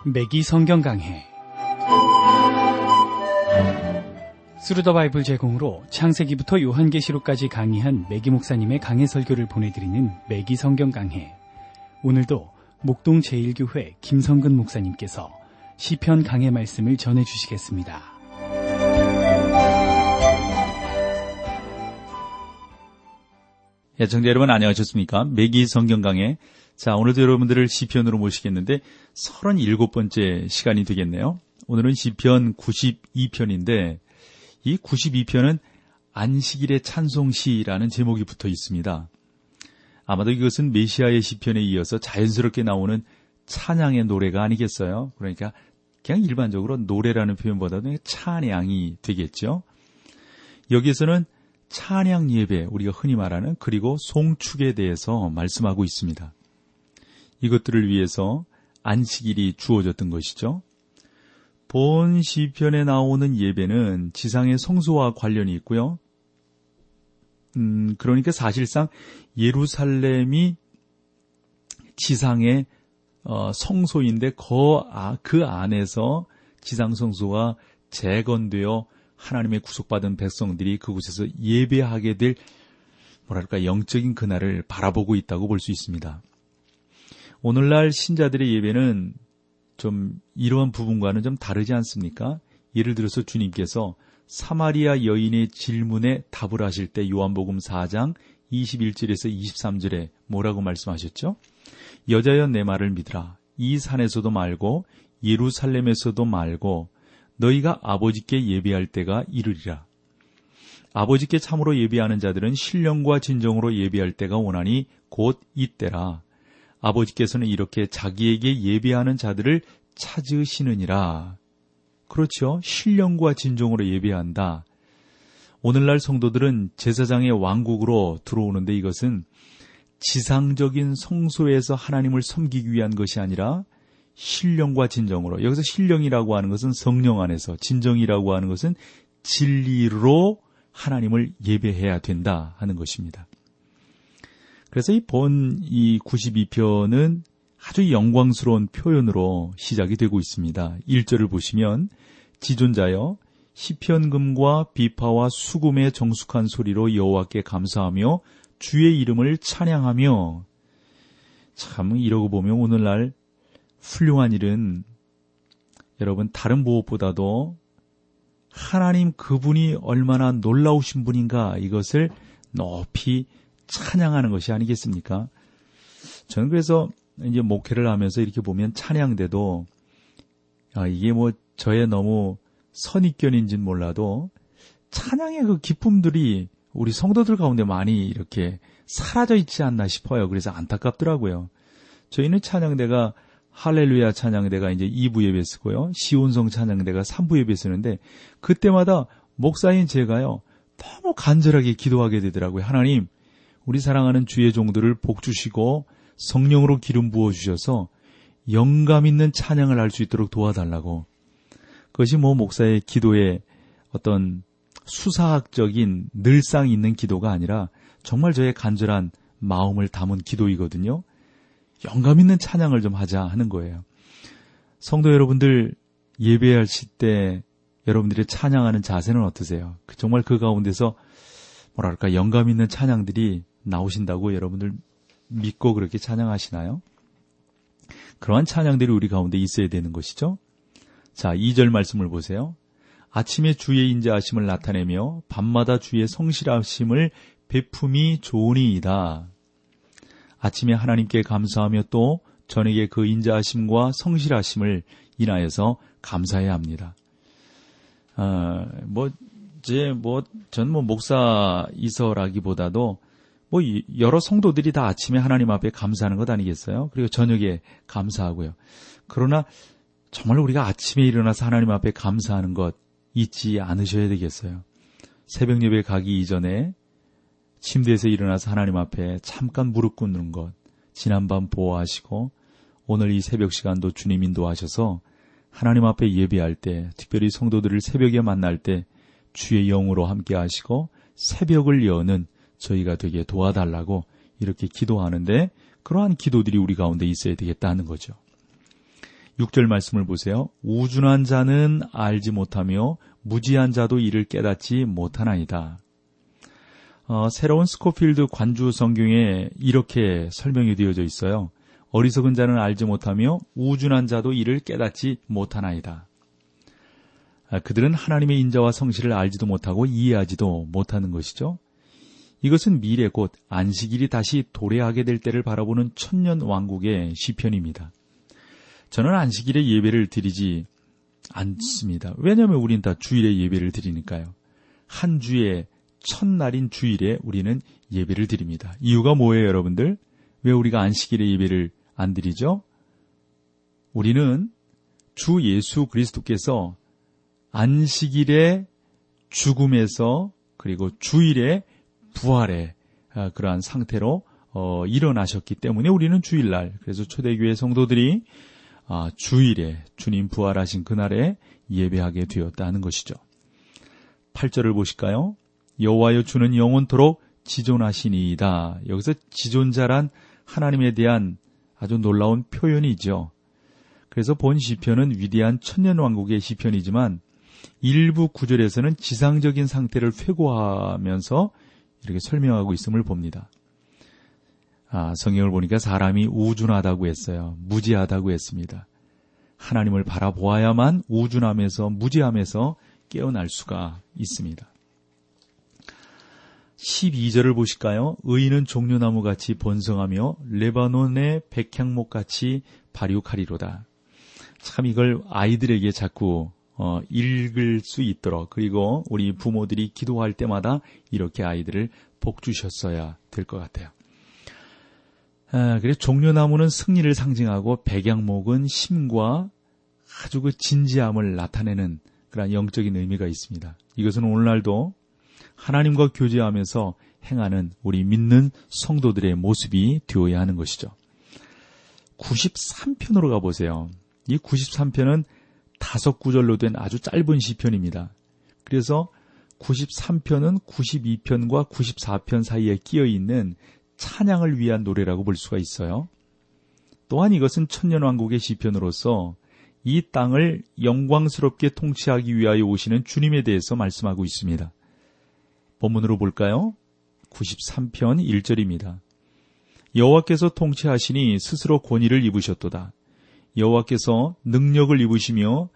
매기 성경 강해 스루 더 바이블 제공으로 창세기부터 요한계시록까지 강의한 매기 목사님의 강해 설교를 보내드리는 매기 성경 강해. 오늘도 목동 제1교회 김성근 목사님께서 시편 강해 말씀을 전해주시겠습니다. 애청자 여러분 안녕하셨습니까? 매기 성경 강해. 자, 오늘도 여러분들을 시편으로 모시겠는데 37번째 시간이 되겠네요. 오늘은 시편 92편인데 이 92편은 안식일의 찬송시라는 제목이 붙어 있습니다. 아마도 이것은 메시아의 시편에 이어서 자연스럽게 나오는 찬양의 노래가 아니겠어요? 그러니까 그냥 일반적으로 노래라는 표현보다는 찬양이 되겠죠. 여기에서는 찬양 예배, 우리가 흔히 말하는 그리고 송축에 대해서 말씀하고 있습니다. 이것들을 위해서 안식일이 주어졌던 것이죠. 본 시편에 나오는 예배는 지상의 성소와 관련이 있고요. 그러니까 사실상 예루살렘이 지상의 성소인데 그 안에서 지상 성소가 재건되어 하나님의 구속받은 백성들이 그곳에서 예배하게 될 영적인 그날을 바라보고 있다고 볼 수 있습니다. 오늘날 신자들의 예배는 좀 이러한 부분과는 좀 다르지 않습니까? 예를 들어서 주님께서 사마리아 여인의 질문에 답을 하실 때 요한복음 4장 21절에서 23절에 뭐라고 말씀하셨죠? 여자여 내 말을 믿으라. 이 산에서도 말고 예루살렘에서도 말고 너희가 아버지께 예배할 때가 이르리라. 아버지께 참으로 예배하는 자들은 신령과 진정으로 예배할 때가 오나니 곧 이때라. 아버지께서는 이렇게 자기에게 예배하는 자들을 찾으시느니라. 그렇죠. 신령과 진정으로 예배한다. 오늘날 성도들은 제사장의 왕국으로 들어오는데 이것은 지상적인 성소에서 하나님을 섬기기 위한 것이 아니라 신령과 진정으로, 여기서 신령이라고 하는 것은 성령 안에서, 진정이라고 하는 것은 진리로 하나님을 예배해야 된다 하는 것입니다. 그래서 이 92편은 아주 영광스러운 표현으로 시작이 되고 있습니다. 1절을 보시면 지존자여 시편금과 비파와 수금의 정숙한 소리로 여호와께 감사하며 주의 이름을 찬양하며. 참 이러고 보면 오늘날 훌륭한 일은 여러분 다른 무엇보다도 하나님 그분이 얼마나 놀라우신 분인가 이것을 높이 찬양하는 것이 아니겠습니까? 저는 그래서 이제 목회를 하면서 이렇게 보면 찬양대도 이게 저의 너무 선입견인지는 몰라도 찬양의 그 기쁨들이 우리 성도들 가운데 많이 이렇게 사라져 있지 않나 싶어요. 그래서 안타깝더라고요. 저희는 찬양대가 할렐루야 찬양대가 이제 2부 예배 쓰고요. 시온성 찬양대가 3부 예배 쓰는데 그때마다 목사인 제가요. 너무 간절하게 기도하게 되더라고요. 하나님, 우리 사랑하는 주의 종들을 복 주시고 성령으로 기름 부어주셔서 영감 있는 찬양을 할 수 있도록 도와달라고. 그것이 목사의 기도의 어떤 수사학적인 늘상 있는 기도가 아니라 정말 저의 간절한 마음을 담은 기도이거든요. 영감 있는 찬양을 좀 하자 하는 거예요. 성도 여러분들 예배하실 때 여러분들이 찬양하는 자세는 어떠세요? 정말 그 가운데서 영감 있는 찬양들이 나오신다고 여러분들 믿고 그렇게 찬양하시나요? 그러한 찬양들이 우리 가운데 있어야 되는 것이죠. 자, 2절 말씀을 보세요. 아침에 주의 인자하심을 나타내며 밤마다 주의 성실하심을 베품이 좋으니이다. 아침에 하나님께 감사하며 또 저녁에 그 인자하심과 성실하심을 인하여서 감사해야 합니다. 저는 목사이서라기보다도 여러 성도들이 다 아침에 하나님 앞에 감사하는 것 아니겠어요? 그리고 저녁에 감사하고요. 그러나 정말 우리가 아침에 일어나서 하나님 앞에 감사하는 것 잊지 않으셔야 되겠어요. 새벽 예배 가기 이전에 침대에서 일어나서 하나님 앞에 잠깐 무릎 꿇는 것, 지난밤 보호하시고 오늘 이 새벽 시간도 주님 인도하셔서 하나님 앞에 예배할 때, 특별히 성도들을 새벽에 만날 때 주의 영으로 함께 하시고 새벽을 여는 저희가 되게 도와달라고 이렇게 기도하는데 그러한 기도들이 우리 가운데 있어야 되겠다는 거죠. 6절 말씀을 보세요. 우준한 자는 알지 못하며 무지한 자도 이를 깨닫지 못하나이다. 새로운 스코필드 관주 성경에 이렇게 설명이 되어져 있어요. 어리석은 자는 알지 못하며 우준한 자도 이를 깨닫지 못하나이다. 그들은 하나님의 인자와 성실을 알지도 못하고 이해하지도 못하는 것이죠. 이것은 미래 곧 안식일이 다시 도래하게 될 때를 바라보는 천년 왕국의 시편입니다. 저는 안식일에 예배를 드리지 않습니다. 왜냐하면 우린 다 주일에 예배를 드리니까요. 한 주의 첫날인 주일에 우리는 예배를 드립니다. 이유가 뭐예요, 여러분들? 왜 우리가 안식일에 예배를 안 드리죠? 우리는 주 예수 그리스도께서 안식일의 죽음에서 그리고 주일의 부활의 그러한 상태로 일어나셨기 때문에 우리는 주일날, 그래서 초대교회 성도들이 주일에 주님 부활하신 그날에 예배하게 되었다는 것이죠. 8절을 보실까요? 여호와여 주는 영원토록 지존하시니이다. 여기서 지존자란 하나님에 대한 아주 놀라운 표현이죠. 그래서 본 시편은 위대한 천년왕국의 시편이지만 일부 구절에서는 지상적인 상태를 회고하면서 이렇게 설명하고 있음을 봅니다. 성경을 보니까 사람이 우준하다고 했어요. 무지하다고 했습니다. 하나님을 바라보아야만 우준함에서 무지함에서 깨어날 수가 있습니다. 12절을 보실까요? 의인은 종려나무같이 번성하며 레바논의 백향목같이 발육하리로다. 참 이걸 아이들에게 자꾸 읽을 수 있도록, 그리고 우리 부모들이 기도할 때마다 이렇게 아이들을 복주셨어야 될 것 같아요. 그래서 종려나무는 승리를 상징하고 백향목은 심과 아주 그 진지함을 나타내는 그런 영적인 의미가 있습니다. 이것은 오늘날도 하나님과 교제하면서 행하는 우리 믿는 성도들의 모습이 되어야 하는 것이죠. 93편으로 가보세요. 이 93편은 5구절로 된 아주 짧은 시편입니다. 그래서 93편은 92편과 94편 사이에 끼어있는 찬양을 위한 노래라고 볼 수가 있어요. 또한 이것은 천년왕국의 시편으로서 이 땅을 영광스럽게 통치하기 위하여 오시는 주님에 대해서 말씀하고 있습니다. 본문으로 볼까요? 93편 1절입니다. 여호와께서 통치하시니 스스로 권위를 입으셨도다. 여호와께서 능력을 입으시며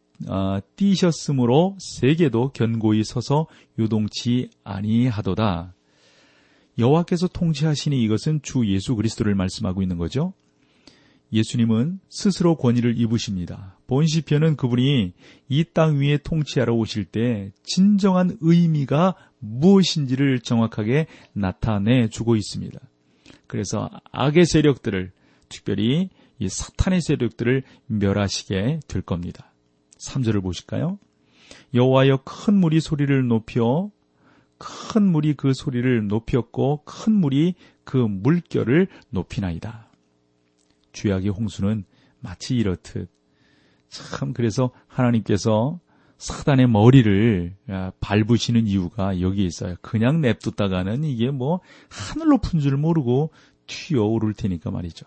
뛰셨으므로 세계도 견고히 서서 요동치 아니하도다. 여호와께서 통치하시니 이것은 주 예수 그리스도를 말씀하고 있는 거죠. 예수님은 스스로 권위를 입으십니다. 본 시편은 그분이 이 땅 위에 통치하러 오실 때 진정한 의미가 무엇인지를 정확하게 나타내주고 있습니다. 그래서 악의 세력들을, 특별히 이 사탄의 세력들을 멸하시게 될 겁니다. 3절을 보실까요? 여호와여 큰 물이 소리를 높여 큰 물이 그 소리를 높였고 큰 물이 그 물결을 높이나이다. 죄악의 홍수는 마치 이렇듯 참 그래서 하나님께서 사단의 머리를 밟으시는 이유가 여기에 있어요. 그냥 냅뒀다가는 이게 뭐 하늘 높은 줄 모르고 튀어오를 테니까 말이죠.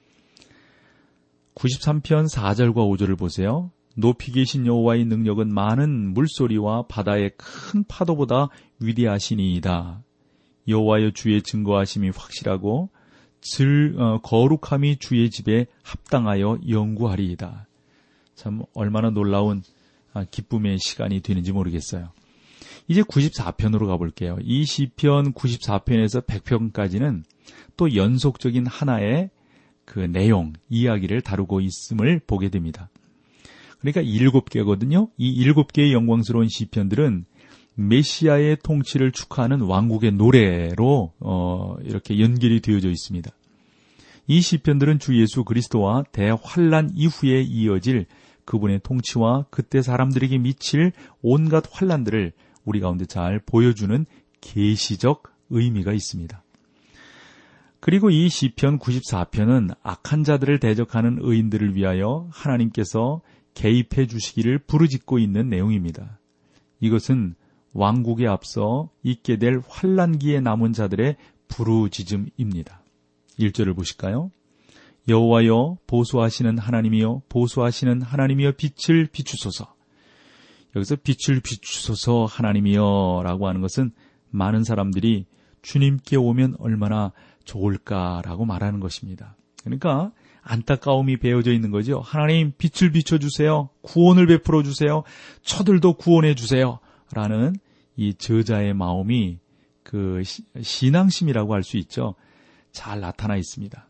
93편 4절과 5절을 보세요. 높이 계신 여호와의 능력은 많은 물소리와 바다의 큰 파도보다 위대하시니이다. 여호와여 주의 증거하심이 확실하고 거룩함이 주의 집에 합당하여 영구하리이다. 참 얼마나 놀라운 기쁨의 시간이 되는지 모르겠어요. 이제 94편으로 가볼게요. 이 시편 94편에서 100편까지는 또 연속적인 하나의 그 내용, 이야기를 다루고 있음을 보게 됩니다. 그러니까 7개거든요. 이 7개의 영광스러운 시편들은 메시아의 통치를 축하하는 왕국의 노래로 이렇게 연결이 되어져 있습니다. 이 시편들은 주 예수 그리스도와 대환란 이후에 이어질 그분의 통치와 그때 사람들에게 미칠 온갖 환란들을 우리 가운데 잘 보여주는 계시적 의미가 있습니다. 그리고 이 시편 94편은 악한 자들을 대적하는 의인들을 위하여 하나님께서 개입해 주시기를 부르짖고 있는 내용입니다. 이것은 왕국에 앞서 있게 될 환란기에 남은 자들의 부르짖음입니다. 1절을 보실까요? 여호와여 보소하시는 하나님이여 보소하시는 하나님이여 빛을 비추소서. 여기서 빛을 비추소서 하나님이여 라고 하는 것은 많은 사람들이 주님께 오면 얼마나 좋을까라고 말하는 것입니다. 그러니까 안타까움이 배어져 있는 거죠. 하나님 빛을 비춰주세요. 구원을 베풀어 주세요. 저들도 구원해 주세요. 라는 이 저자의 마음이 그 신앙심이라고 할 수 있죠. 잘 나타나 있습니다.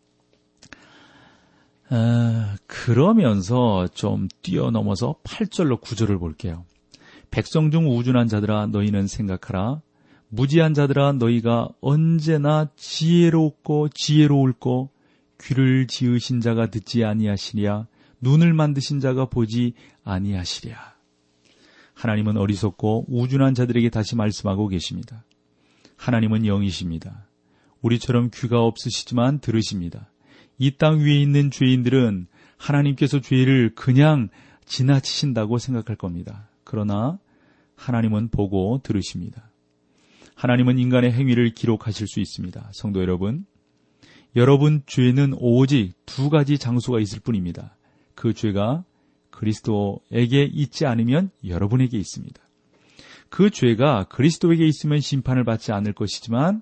그러면서 좀 뛰어넘어서 8절로 9절을 볼게요. 백성 중 우둔한 자들아 너희는 생각하라. 무지한 자들아 너희가 언제나 지혜롭고 지혜로울꼬 귀를 지으신 자가 듣지 아니하시랴 눈을 만드신 자가 보지 아니하시랴. 하나님은 어리석고 우둔한 자들에게 다시 말씀하고 계십니다. 하나님은 영이십니다. 우리처럼 귀가 없으시지만 들으십니다. 이 땅 위에 있는 죄인들은 하나님께서 죄를 그냥 지나치신다고 생각할 겁니다. 그러나 하나님은 보고 들으십니다. 하나님은 인간의 행위를 기록하실 수 있습니다. 성도 여러분, 여러분 죄는 오직 두 가지 장소가 있을 뿐입니다. 그 죄가 그리스도에게 있지 않으면 여러분에게 있습니다. 그 죄가 그리스도에게 있으면 심판을 받지 않을 것이지만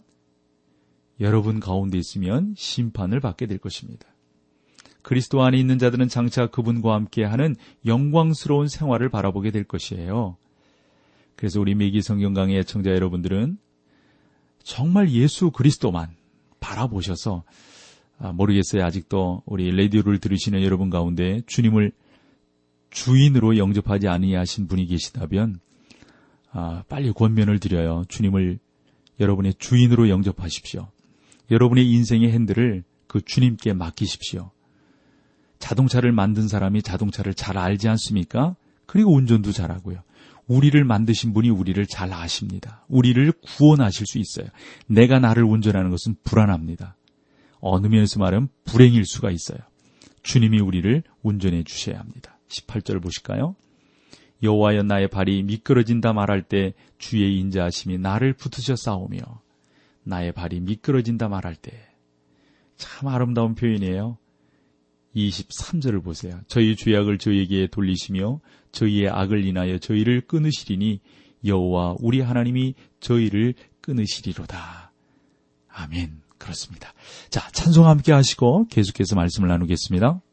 여러분 가운데 있으면 심판을 받게 될 것입니다. 그리스도 안에 있는 자들은 장차 그분과 함께하는 영광스러운 생활을 바라보게 될 것이에요. 그래서 우리 매기 성경 강의 애청자 여러분들은 정말 예수 그리스도만 바라보셔서 모르겠어요. 아직도 우리 라디오를 들으시는 여러분 가운데 주님을 주인으로 영접하지 아니하신 분이 계시다면 빨리 권면을 드려요. 주님을 여러분의 주인으로 영접하십시오. 여러분의 인생의 핸들을 그 주님께 맡기십시오. 자동차를 만든 사람이 자동차를 잘 알지 않습니까? 그리고 운전도 잘하고요. 우리를 만드신 분이 우리를 잘 아십니다. 우리를 구원하실 수 있어요. 내가 나를 운전하는 것은 불안합니다. 어느 면에서 말하면 불행일 수가 있어요. 주님이 우리를 운전해 주셔야 합니다. 18절 보실까요? 여호와여 나의 발이 미끄러진다 말할 때 주의 인자하심이 나를 붙으셨사오며 나의 발이 미끄러진다 말할 때. 참 아름다운 표현이에요. 23절을 보세요. 저희 죄악을 저희에게 돌리시며 저희의 악을 인하여 저희를 끊으시리니 여호와 우리 하나님이 저희를 끊으시리로다. 아멘. 그렇습니다. 자, 찬송 함께 하시고 계속해서 말씀을 나누겠습니다.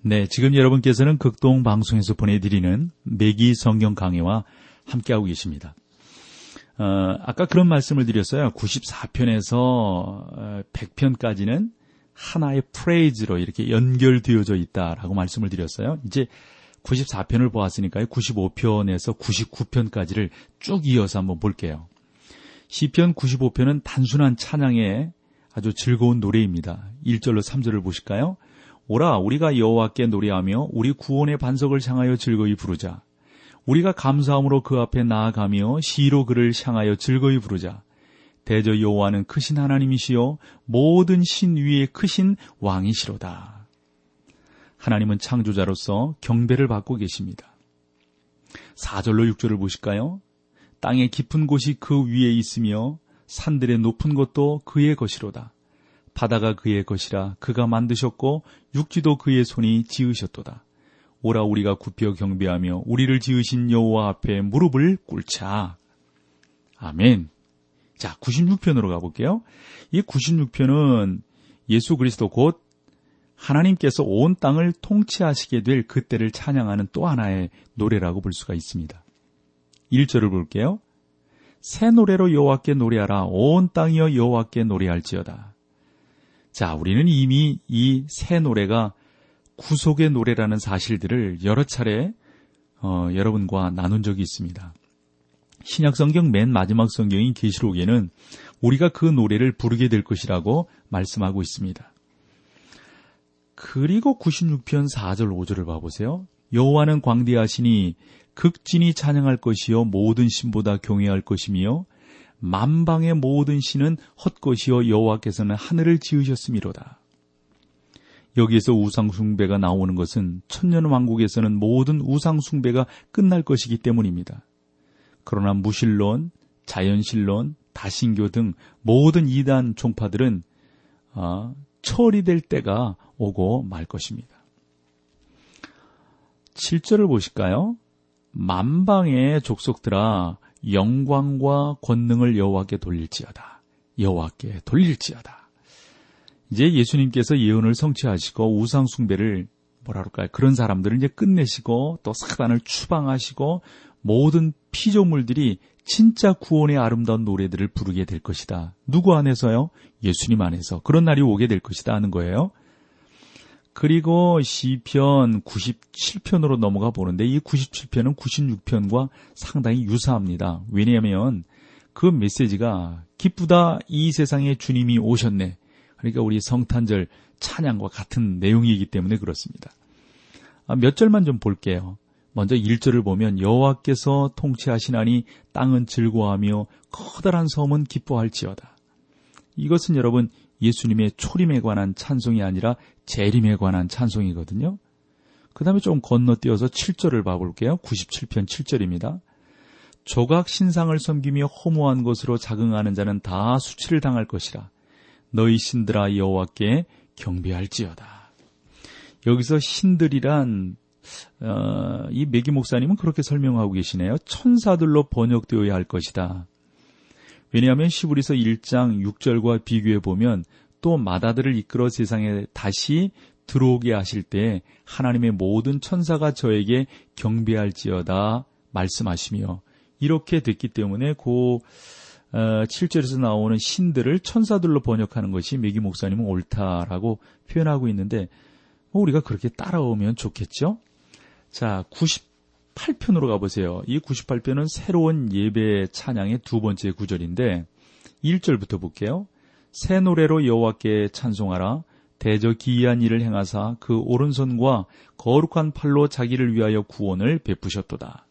네, 지금 여러분께서는 극동 방송에서 보내드리는 매기 성경 강해와 함께하고 계십니다. 아까 그런 말씀을 드렸어요. 94편에서 100편까지는 하나의 프레이즈로 이렇게 연결되어져 있다라고 말씀을 드렸어요. 이제 94편을 보았으니까요. 95편에서 99편까지를 쭉 이어서 한번 볼게요. 시편 95편은 단순한 찬양의 아주 즐거운 노래입니다. 1절로 3절을 보실까요? 오라 우리가 여호와께 노래하며 우리 구원의 반석을 향하여 즐거이 부르자. 우리가 감사함으로 그 앞에 나아가며 시로 그를 향하여 즐거이 부르자. 대저 여호와는 크신 하나님이시요 모든 신 위에 크신 왕이시로다. 하나님은 창조자로서 경배를 받고 계십니다. 4절로 6절을 보실까요? 땅의 깊은 곳이 그 위에 있으며 산들의 높은 곳도 그의 것이로다. 바다가 그의 것이라 그가 만드셨고 육지도 그의 손이 지으셨도다. 오라 우리가 굽혀 경배하며 우리를 지으신 여호와 앞에 무릎을 꿇자. 아멘. 자, 96편으로 가볼게요. 이 96편은 예수 그리스도 곧 하나님께서 온 땅을 통치하시게 될 그때를 찬양하는 또 하나의 노래라고 볼 수가 있습니다. 1절을 볼게요. 새 노래로 여호와께 노래하라. 온 땅이여 여호와께 노래할지어다. 자, 우리는 이미 이 새 노래가 구속의 노래라는 사실들을 여러 차례 여러분과 나눈 적이 있습니다. 신약성경 맨 마지막 성경인 계시록에는 우리가 그 노래를 부르게 될 것이라고 말씀하고 있습니다. 그리고 96편 4절 5절을 봐보세요. 여호와는 광대하시니 극진히 찬양할 것이요 모든 신보다 경외할 것이며 만방의 모든 신은 헛것이요 여호와께서는 하늘을 지으셨음이로다. 여기에서 우상숭배가 나오는 것은 천년왕국에서는 모든 우상숭배가 끝날 것이기 때문입니다. 그러나 무신론, 자연신론, 다신교 등 모든 이단 종파들은 처리될 때가 오고 말 것입니다. 7절을 보실까요? 만방의 족속들아 영광과 권능을 여호와께 돌릴지어다. 여호와께 돌릴지어다. 이제 예수님께서 예언을 성취하시고 우상 숭배를 그런 사람들을 이제 끝내시고 또 사단을 추방하시고 모든 피조물들이 진짜 구원의 아름다운 노래들을 부르게 될 것이다. 누구 안에서요? 예수님 안에서. 그런 날이 오게 될 것이다 하는 거예요. 그리고 시편 97편으로 넘어가 보는데 이 97편은 96편과 상당히 유사합니다. 왜냐하면 그 메시지가 기쁘다 이 세상에 주님이 오셨네. 그러니까 우리 성탄절 찬양과 같은 내용이기 때문에 그렇습니다. 몇 절만 좀 볼게요. 먼저 1절을 보면 여호와께서 통치하시나니 땅은 즐거워하며 커다란 섬은 기뻐할지어다. 이것은 여러분 예수님의 초림에 관한 찬송이 아니라 재림에 관한 찬송이거든요. 그 다음에 좀 건너뛰어서 7절을 봐볼게요. 97편 7절입니다. 조각 신상을 섬기며 허무한 것으로 자긍하는 자는 다 수치를 당할 것이라. 너희 신들아 여호와께 경배할지어다. 여기서 신들이란 이 매기 목사님은 그렇게 설명하고 계시네요. 천사들로 번역되어야 할 것이다. 왜냐하면 시브리서 1장 6절과 비교해 보면 또 마다들을 이끌어 세상에 다시 들어오게 하실 때 하나님의 모든 천사가 저에게 경배할지어다 말씀하시며 이렇게 됐기 때문에 7절에서 나오는 신들을 천사들로 번역하는 것이 매기 목사님은 옳다라고 표현하고 있는데 우리가 그렇게 따라오면 좋겠죠? 자, 98편으로 가보세요. 이 98편은 새로운 예배 찬양의 두 번째 구절인데 1절부터 볼게요. 새 노래로 여호와께 찬송하라. 대저 기이한 일을 행하사 그 오른손과 거룩한 팔로 자기를 위하여 구원을 베푸셨도다.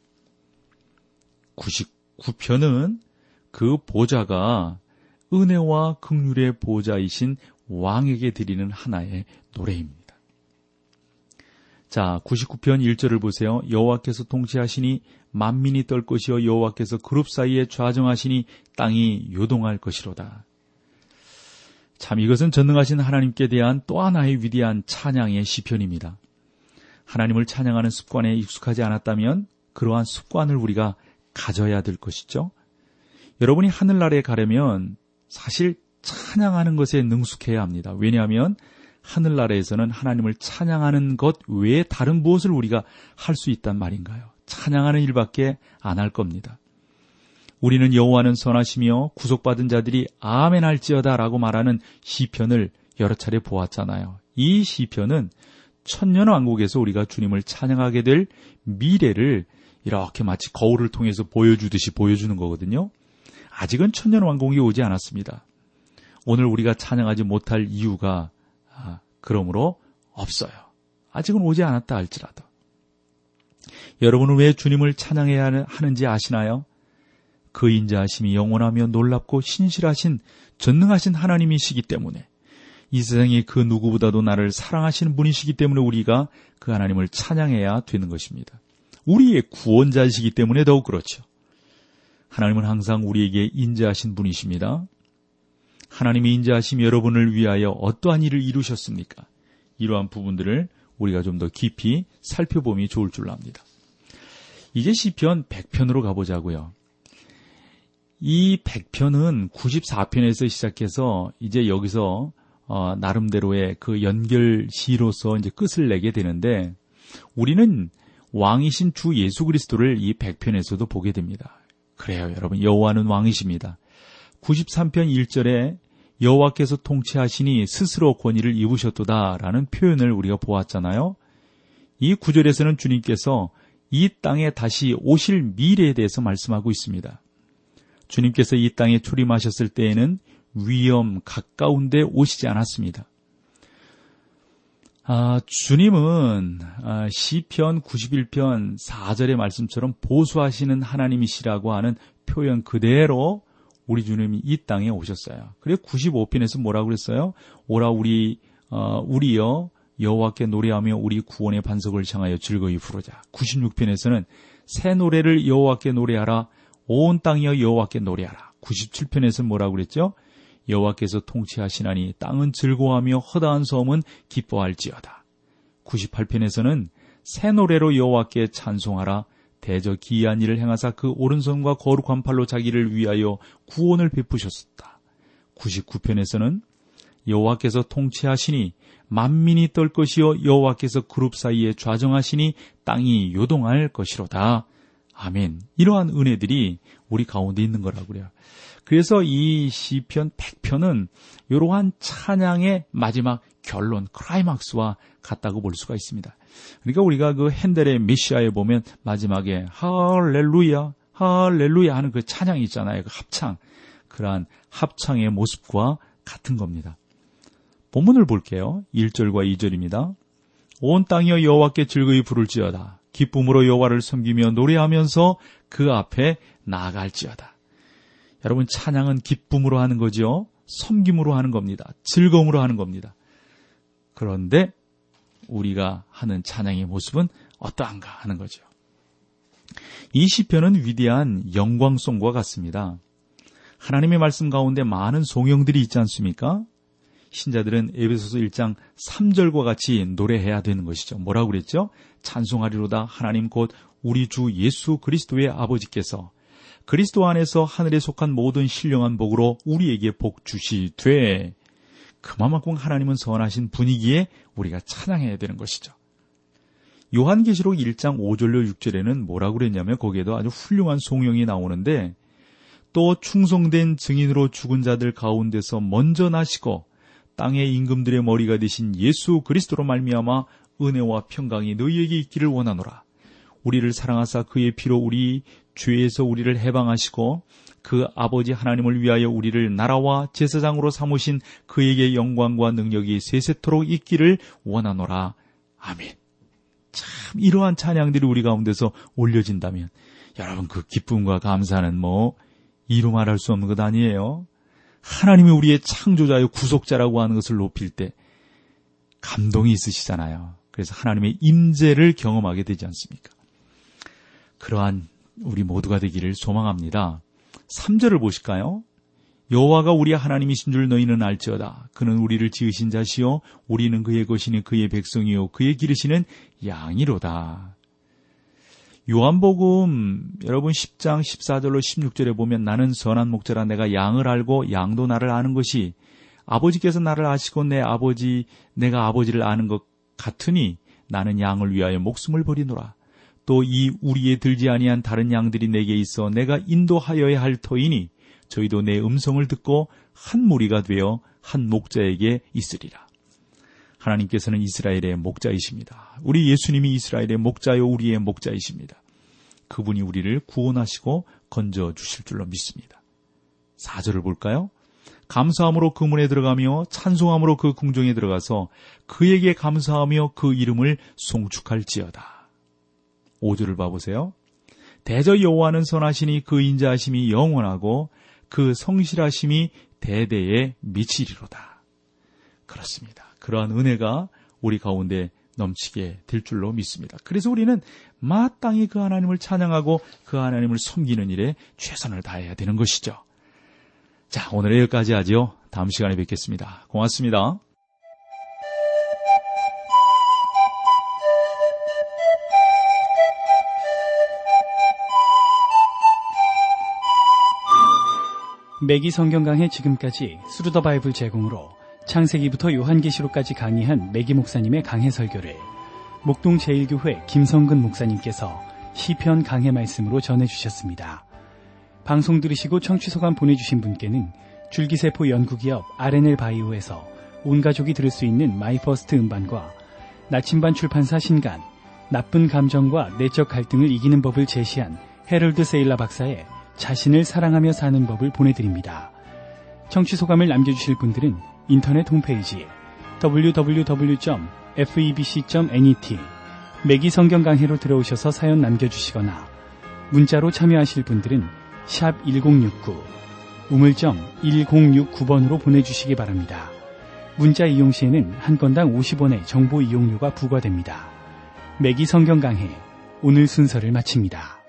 99편은 그 보좌가 은혜와 긍휼의 보좌이신 왕에게 드리는 하나의 노래입니다. 자, 99편 1절을 보세요. 여호와께서 통치하시니 만민이 떨 것이요 여호와께서 그룹 사이에 좌정하시니 땅이 요동할 것이로다. 참 이것은 전능하신 하나님께 대한 또 하나의 위대한 찬양의 시편입니다. 하나님을 찬양하는 습관에 익숙하지 않았다면 그러한 습관을 우리가 가져야 될 것이죠. 여러분이 하늘나라에 가려면 사실 찬양하는 것에 능숙해야 합니다. 왜냐하면 하늘나라에서는 하나님을 찬양하는 것 외에 다른 무엇을 우리가 할 수 있단 말인가요? 찬양하는 일밖에 안 할 겁니다. 우리는 여호와는 선하시며 구속받은 자들이 아멘 할지어다 라고 말하는 시편을 여러 차례 보았잖아요. 이 시편은 천년왕국에서 우리가 주님을 찬양하게 될 미래를 이렇게 마치 거울을 통해서 보여주듯이 보여주는 거거든요. 아직은 천년왕국이 오지 않았습니다. 오늘 우리가 찬양하지 못할 이유가 그러므로 없어요. 아직은 오지 않았다 할지라도. 여러분은 왜 주님을 찬양해야 하는지 아시나요? 그 인자하심이 영원하며 놀랍고 신실하신 전능하신 하나님이시기 때문에, 이 세상에 그 누구보다도 나를 사랑하시는 분이시기 때문에 우리가 그 하나님을 찬양해야 되는 것입니다. 우리의 구원자이시기 때문에 더욱 그렇죠. 하나님은 항상 우리에게 인자하신 분이십니다. 하나님이 인자하심 여러분을 위하여 어떠한 일을 이루셨습니까? 이러한 부분들을 우리가 좀 더 깊이 살펴보면 좋을 줄 압니다. 이제 시편 100편으로 가보자고요. 이 100편은 94편에서 시작해서 이제 여기서 나름대로의 그 연결시로서 이제 끝을 내게 되는데, 우리는 왕이신 주 예수 그리스도를 이 100편에서도 보게 됩니다. 그래요, 여러분. 여호와는 왕이십니다. 93편 1절에 여호와께서 통치하시니 스스로 권위를 입으셨도다라는 표현을 우리가 보았잖아요. 이 9절에서는 주님께서 이 땅에 다시 오실 미래에 대해서 말씀하고 있습니다. 주님께서 이 땅에 출임하셨을 때에는 위험 가까운데 오시지 않았습니다. 주님은 시편 91편 4절의 말씀처럼 보수하시는 하나님이시라고 하는 표현 그대로 우리 주님이 이 땅에 오셨어요. 그래서 95편에서 뭐라고 그랬어요? 오라 우리여 여호와께 노래하며 우리 구원의 반석을 향하여 즐거이 부르자. 96편에서는 새 노래를 여호와께 노래하라. 온 땅이여 여호와께 노래하라. 97편에서는 뭐라고 그랬죠? 여호와께서 통치하시나니 땅은 즐거워하며 허다한 섬은 기뻐할지어다. 98편에서는 새 노래로 여호와께 찬송하라. 대저 기이한 일을 행하사 그 오른손과 거룩한 팔로 자기를 위하여 구원을 베푸셨다. 99편에서는 여호와께서 통치하시니 만민이 떨 것이요 여호와께서 그룹 사이에 좌정하시니 땅이 요동할 것이로다. 아멘. 이러한 은혜들이 우리 가운데 있는 거라고 그래요. 그래서 이 시편 100편은 이러한 찬양의 마지막 결론, 클라이막스와 같다고 볼 수가 있습니다. 그러니까 우리가 그 핸델의 메시아에 보면 마지막에 할렐루야, 할렐루야 하는 그 찬양이 있잖아요. 그 합창. 그러한 합창의 모습과 같은 겁니다. 본문을 볼게요. 1절과 2절입니다. 온 땅이여 여호와께 즐거이 부를지어다. 기쁨으로 여호와를 섬기며 노래하면서 그 앞에 나아갈지어다. 여러분, 찬양은 기쁨으로 하는 거죠. 섬김으로 하는 겁니다. 즐거움으로 하는 겁니다. 그런데 우리가 하는 찬양의 모습은 어떠한가 하는 거죠. 이 시편은 위대한 영광송과 같습니다. 하나님의 말씀 가운데 많은 송영들이 있지 않습니까? 신자들은 에베소서 1장 3절과 같이 노래해야 되는 것이죠. 뭐라고 그랬죠? 찬송하리로다 하나님 곧 우리 주 예수 그리스도의 아버지께서 그리스도 안에서 하늘에 속한 모든 신령한 복으로 우리에게 복 주시되. 그만큼 하나님은 선하신 분이기에 우리가 찬양해야 되는 것이죠. 요한계시록 1장 5절로 6절에는 뭐라고 그랬냐면 거기에도 아주 훌륭한 송영이 나오는데, 또 충성된 증인으로 죽은 자들 가운데서 먼저 나시고 땅의 임금들의 머리가 되신 예수 그리스도로 말미암아 은혜와 평강이 너희에게 있기를 원하노라. 우리를 사랑하사 그의 피로 우리 죄에서 우리를 해방하시고 그 아버지 하나님을 위하여 우리를 나라와 제사장으로 삼으신 그에게 영광과 능력이 세세토록 있기를 원하노라. 아멘. 참 이러한 찬양들이 우리 가운데서 올려진다면 여러분, 그 기쁨과 감사는 이루 말할 수 없는 것 아니에요. 하나님이 우리의 창조자요 구속자라고 하는 것을 높일 때 감동이 있으시잖아요. 그래서 하나님의 임재를 경험하게 되지 않습니까? 그러한 우리 모두가 되기를 소망합니다. 3절을 보실까요? 여호와가 우리 하나님이신 줄 너희는 알지어다. 그는 우리를 지으신 자시요 우리는 그의 것이니 그의 백성이요 그의 기르시는 양이로다. 요한복음 여러분 10장 14절로 16절에 보면 나는 선한 목자라 내가 양을 알고 양도 나를 아는 것이 아버지께서 나를 아시고 내가 아버지를 아는 것 같으니 나는 양을 위하여 목숨을 버리노라. 또 이 우리에 들지 아니한 다른 양들이 내게 있어 내가 인도하여야 할 터이니 저희도 내 음성을 듣고 한 무리가 되어 한 목자에게 있으리라. 하나님께서는 이스라엘의 목자이십니다. 우리 예수님이 이스라엘의 목자요 우리의 목자이십니다. 그분이 우리를 구원하시고 건져주실 줄로 믿습니다. 4절을 볼까요? 감사함으로 그 문에 들어가며 찬송함으로 그 궁정에 들어가서 그에게 감사하며 그 이름을 송축할지어다. 5절을 봐보세요. 대저 여호와는 선하시니 그 인자하심이 영원하고 그 성실하심이 대대에 미치리로다. 그렇습니다. 그러한 은혜가 우리 가운데 넘치게 될 줄로 믿습니다. 그래서 우리는 마땅히 그 하나님을 찬양하고 그 하나님을 섬기는 일에 최선을 다해야 되는 것이죠. 자, 오늘은 여기까지 하죠. 다음 시간에 뵙겠습니다. 고맙습니다. 매기 성경 강해 지금까지 스루 더 바이블 제공으로 창세기부터 요한계시록까지 강의한 매기 목사님의 강해 설교를 목동 제1교회 김성근 목사님께서 시편 강해 말씀으로 전해주셨습니다. 방송 들으시고 청취 소감 보내주신 분께는 줄기세포 연구기업 R&L 바이오에서 온 가족이 들을 수 있는 마이퍼스트 음반과 나침반 출판사 신간, 나쁜 감정과 내적 갈등을 이기는 법을 제시한 해럴드 세일라 박사의 자신을 사랑하며 사는 법을 보내드립니다. 청취 소감을 남겨주실 분들은 인터넷 홈페이지 www.febc.net 매기 성경 강해로 들어오셔서 사연 남겨주시거나 문자로 참여하실 분들은 샵 1069 우물정 1069번으로 보내주시기 바랍니다. 문자 이용 시에는 한 건당 50원의 정보 이용료가 부과됩니다. 매기 성경 강해 오늘 순서를 마칩니다.